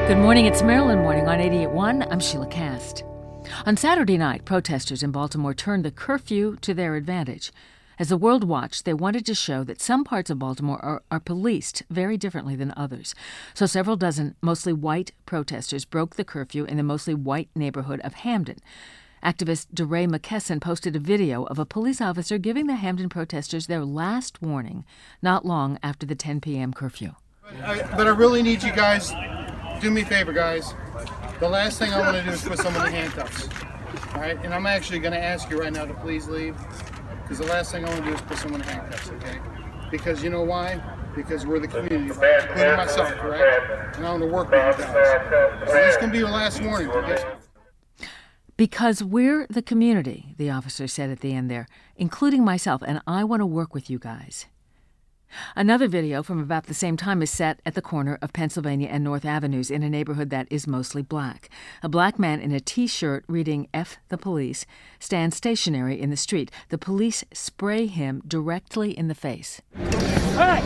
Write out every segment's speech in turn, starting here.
Good morning, it's Maryland Morning on 88.1. I'm Sheila Cast. On Saturday night, protesters in Baltimore turned the curfew to their advantage. As the world watched, they wanted to show that some parts of Baltimore are policed very differently than others. So several dozen mostly white protesters broke the curfew in the mostly white neighborhood of Hamden. Activist DeRay McKesson posted a video of a police officer giving the Hamden protesters their last warning not long after the 10 p.m. curfew. But I really need you guys, do me a favor, guys. The last thing I want to do is put someone in handcuffs. All right? And I'm actually going to ask you right now to please leave. Because the last thing I want to do is put someone in handcuffs, okay? Because you know why? Because we're the community, including myself, correct? And I want to work with you guys. So this can be your last warning, okay? Because we're the community, the officer said at the end there, including myself, and I want to work with you guys. Another video from about the same time is set at the corner of Pennsylvania and North Avenues in a neighborhood that is mostly black. A black man in a T-shirt reading F the police stands stationary in the street. The police spray him directly in the face. Back!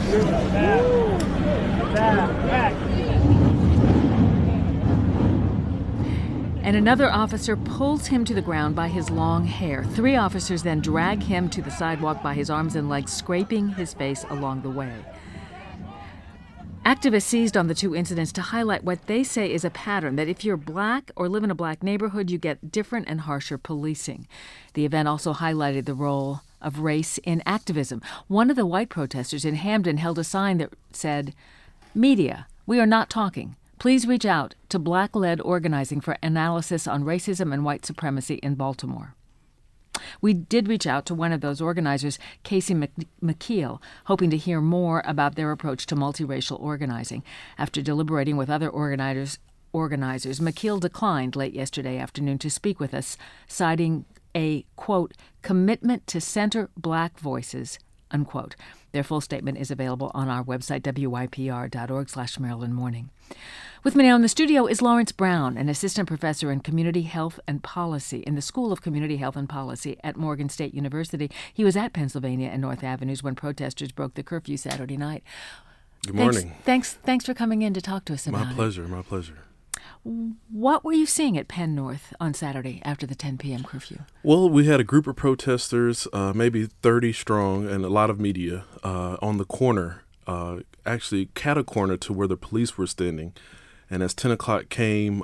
Back! And another officer pulls him to the ground by his long hair. Three officers then drag him to the sidewalk by his arms and legs, scraping his face along the way. Activists seized on the two incidents to highlight what they say is a pattern, that if you're black or live in a black neighborhood, you get different and harsher policing. The event also highlighted the role of race in activism. One of the white protesters in Hamden held a sign that said, "Media, we are not talking. Please reach out to Black-led organizing for analysis on racism and white supremacy in Baltimore." We did reach out to one of those organizers, Casey McKeel, hoping to hear more about their approach to multiracial organizing. After deliberating with other organizers, McKeel declined late yesterday afternoon to speak with us, citing a, quote, commitment to center black voices, unquote. Their full statement is available on our website, wypr.org/Maryland Morning. With me now in the studio is Lawrence Brown, an assistant professor in community health and policy in the School of Community Health and Policy at Morgan State University. He was at Pennsylvania and North Avenues when protesters broke the curfew Saturday night. Good morning. Thanks for coming in to talk to us about it. My pleasure. What were you seeing at Penn North on Saturday after the 10 p.m. curfew? Well, we had a group of protesters, maybe 30 strong, and a lot of media on the corner, actually cat-a-corner to where the police were standing. And as 10 o'clock came,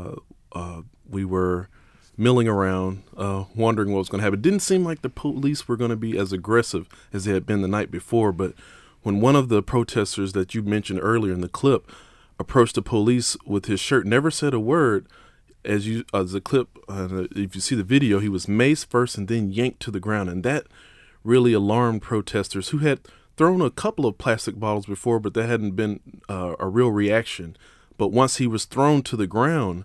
we were milling around, wondering what was going to happen. It didn't seem like the police were going to be as aggressive as they had been the night before, but when one of the protesters that you mentioned earlier in the clip approached the police with his shirt, never said a word. As the clip, if you see the video, he was maced first and then yanked to the ground, and that really alarmed protesters who had thrown a couple of plastic bottles before, but that hadn't been a real reaction. But once he was thrown to the ground,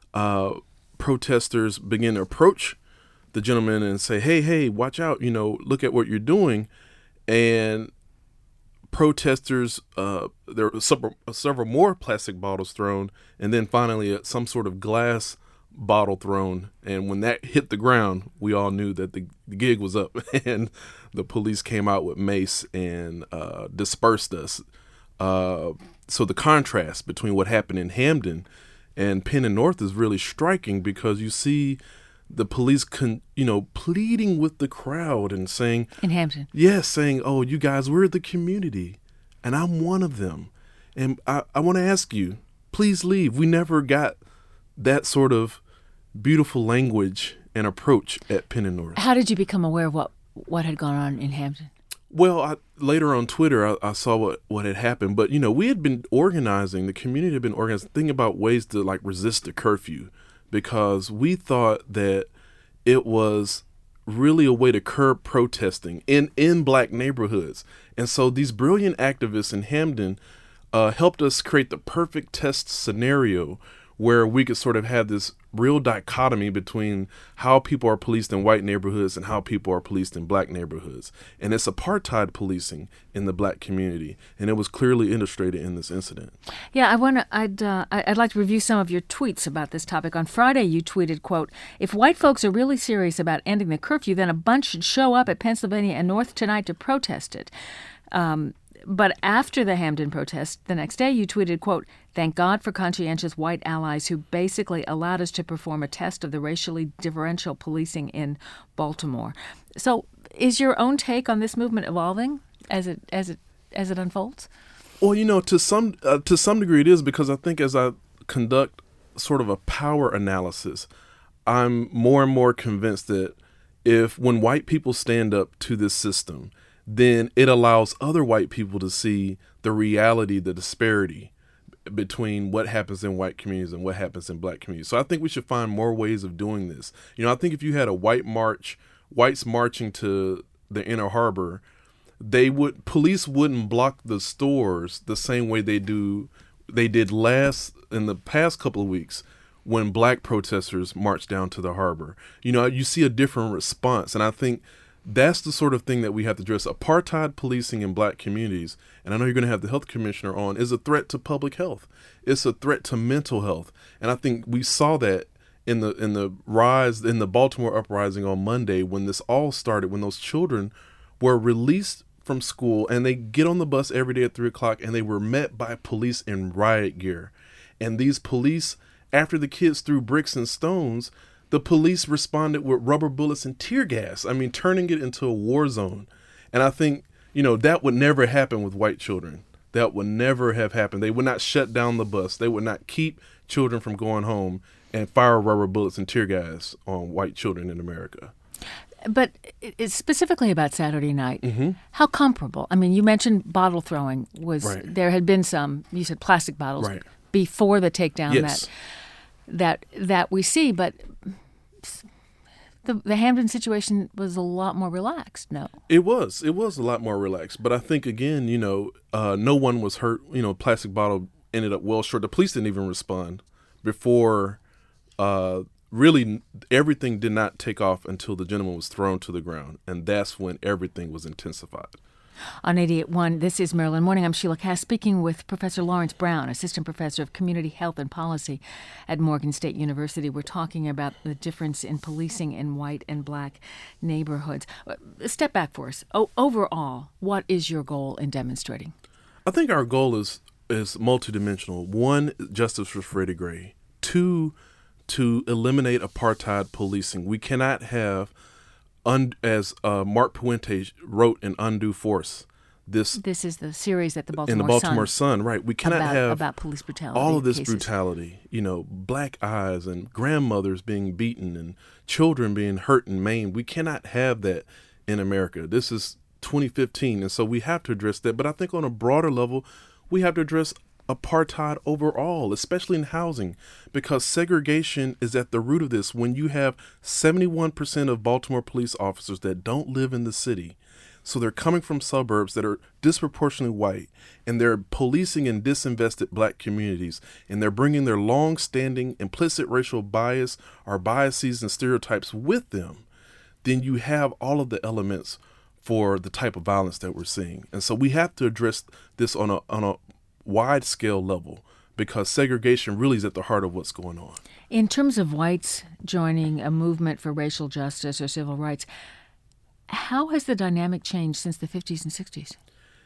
protesters began to approach the gentleman and say, "Hey, watch out! Look at what you're doing," and protesters, there were several more plastic bottles thrown, and then finally some sort of glass bottle thrown. And when that hit the ground, we all knew that the gig was up, and the police came out with mace and dispersed us. So the contrast between what happened in Hamden and Penn and North is really striking, because you see the police, pleading with the crowd and saying, in Hamden, yes, saying, "Oh, you guys, we're the community, and I'm one of them, and I want to ask you, please leave." We never got that sort of beautiful language and approach at Penn and North. How did you become aware of what had gone on in Hamden? Well, later on Twitter, I saw what had happened, but we had been organizing. The community had been organizing, thinking about ways to resist the curfew, because we thought that it was really a way to curb protesting in black neighborhoods. And so these brilliant activists in Hamden helped us create the perfect test scenario where we could sort of have this real dichotomy between how people are policed in white neighborhoods and how people are policed in black neighborhoods. And it's apartheid policing in the black community, and it was clearly illustrated in this incident. Yeah, I'd like to review some of your tweets about this topic. On Friday, you tweeted, quote, "If white folks are really serious about ending the curfew, then a bunch should show up at Pennsylvania and North tonight to protest it." But after the Hamden protest, the next day you tweeted, quote, "Thank God for conscientious white allies who basically allowed us to perform a test of the racially differential policing in Baltimore." So is your own take on this movement evolving as it unfolds? Well, to some degree it is, because I think as I conduct sort of a power analysis, I'm more and more convinced that when white people stand up to this system, then it allows other white people to see the reality, the disparity between what happens in white communities and what happens in black communities. So I think we should find more ways of doing this. I think if you had a whites marching to the Inner Harbor, police wouldn't block the stores the same way they did in the past couple of weeks when black protesters marched down to the harbor. You see a different response, and I think that's the sort of thing that we have to address. Apartheid policing in black communities, and I know you're going to have the health commissioner on, is a threat to public health. It's a threat to mental health. And I think we saw that in the Baltimore uprising on Monday, when this all started, when those children were released from school and they get on the bus every day at 3:00 and they were met by police in riot gear. And these police, after the kids threw bricks and stones, the police responded with rubber bullets and tear gas. Turning it into a war zone. And I think, that would never happen with white children. That would never have happened. They would not shut down the bus. They would not keep children from going home and fire rubber bullets and tear gas on white children in America. But it's specifically about Saturday night. How comparable? You mentioned bottle throwing Right. There had been some, you said plastic bottles, Right. before the takedown Yes. that we see, but the Hamden situation was a lot more relaxed, no? It was a lot more relaxed. But I think, again, no one was hurt. Plastic bottle ended up well short. The police didn't even respond before really everything did not take off until the gentleman was thrown to the ground. And that's when everything was intensified. On 88.1, this is Maryland Morning. I'm Sheila Cass, speaking with Professor Lawrence Brown, Assistant Professor of Community Health and Policy at Morgan State University. We're talking about the difference in policing in white and black neighborhoods. Step back for us. Overall, what is your goal in demonstrating? I think our goal is multidimensional. One, justice for Freddie Gray. Two, to eliminate apartheid policing. We cannot have, as Mark Puente wrote in Undue Force, this is the series at the Baltimore Sun. In the Baltimore Sun, right. We cannot have about police brutality. All of this cases. brutality, black eyes and grandmothers being beaten and children being hurt and maimed. We cannot have that in America. This is 2015, and so we have to address that. But I think on a broader level, we have to address apartheid overall, especially in housing, because segregation is at the root of this. When you have 71% of Baltimore police officers that don't live in the city, so they're coming from suburbs that are disproportionately white, and they're policing in disinvested black communities, and they're bringing their long-standing implicit racial bias or biases and stereotypes with them, then you have all of the elements for the type of violence that we're seeing. And so we have to address this on a wide scale level, because segregation really is at the heart of what's going on. In terms of whites joining a movement for racial justice or civil rights, how has the dynamic changed since the 50s and 60s?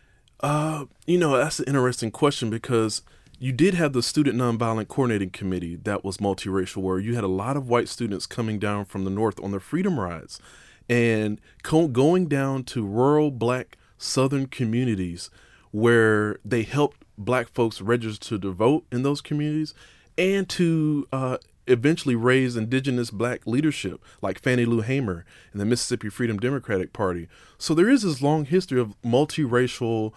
That's an interesting question, because you did have the Student Nonviolent Coordinating Committee that was multiracial, where you had a lot of white students coming down from the North on their freedom rides and going down to rural black Southern communities where they helped black folks register to vote in those communities, and to eventually raise indigenous black leadership like Fannie Lou Hamer and the Mississippi Freedom Democratic Party. So there is this long history of multiracial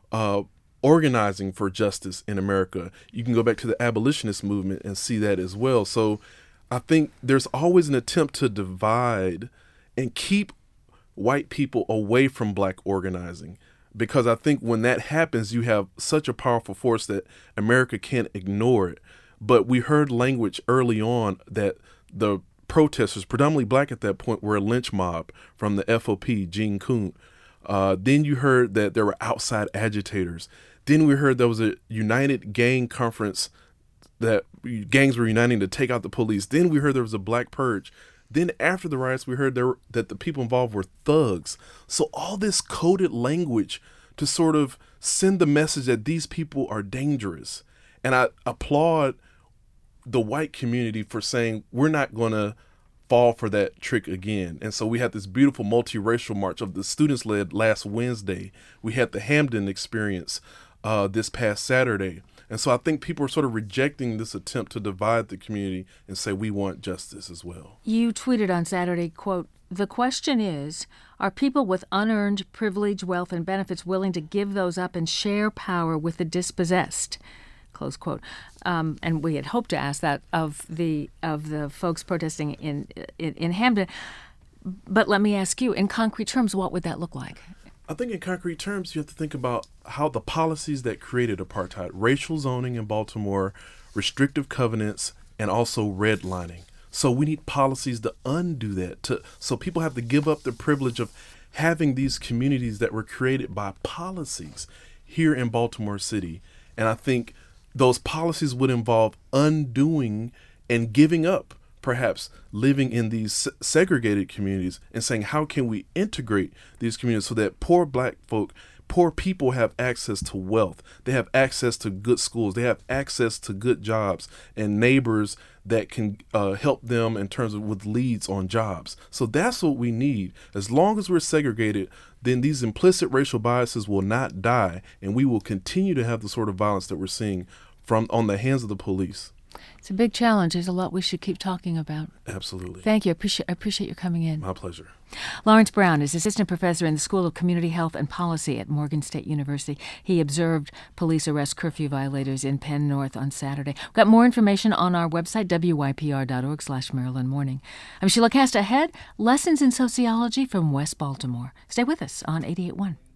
organizing for justice in America. You can go back to the abolitionist movement and see that as well. So I think there's always an attempt to divide and keep white people away from black organizing, because I think when that happens, you have such a powerful force that America can't ignore it. But we heard language early on that the protesters, predominantly black at that point, were a lynch mob from the FOP, Gene Kuhn. Then you heard that there were outside agitators. Then we heard there was a united gang conference, that gangs were uniting to take out the police. Then we heard there was a black purge. Then after the riots, we heard that the people involved were thugs. So all this coded language to sort of send the message that these people are dangerous. And I applaud the white community for saying we're not going to fall for that trick again. And so we had this beautiful multiracial march of the students led last Wednesday. We had the Hamden experience this past Saturday. And so I think people are sort of rejecting this attempt to divide the community and say we want justice as well. You tweeted on Saturday, quote, "The question is, are people with unearned privilege, wealth, and benefits willing to give those up and share power with the dispossessed?" Close quote. And we had hoped to ask that of the folks protesting in Hamden. But let me ask you, in concrete terms, what would that look like? I think in concrete terms, you have to think about how the policies that created apartheid, racial zoning in Baltimore, restrictive covenants, and also redlining. So we need policies to undo that, so people have to give up the privilege of having these communities that were created by policies here in Baltimore City. And I think those policies would involve undoing and giving up perhaps living in these segregated communities and saying, how can we integrate these communities so that poor black folk, poor people have access to wealth, they have access to good schools, they have access to good jobs and neighbors that can help them in terms of with leads on jobs. So that's what we need. As long as we're segregated, then these implicit racial biases will not die, and we will continue to have the sort of violence that we're seeing from on the hands of the police. It's a big challenge. There's a lot we should keep talking about. Absolutely. Thank you. I appreciate you coming in. My pleasure. Lawrence Brown is assistant professor in the School of Community Health and Policy at Morgan State University. He observed police arrest curfew violators in Penn North on Saturday. We've got more information on our website, wypr.org/Maryland Morning. I'm Sheila Cast. Ahead, lessons in sociology from West Baltimore. Stay with us on 88.1.